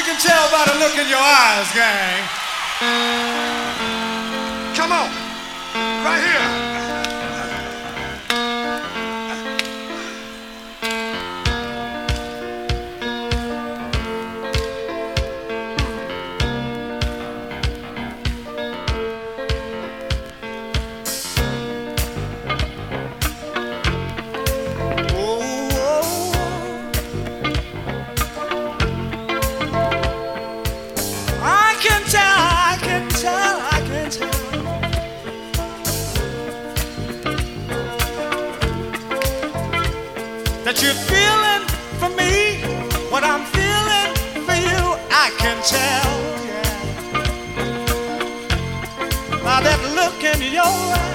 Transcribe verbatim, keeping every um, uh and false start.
can tell by the look in your eyes, gang. Come on, right here. That you're feeling for me what I'm feeling for you, I can tell, yeah. By that look in your eyes.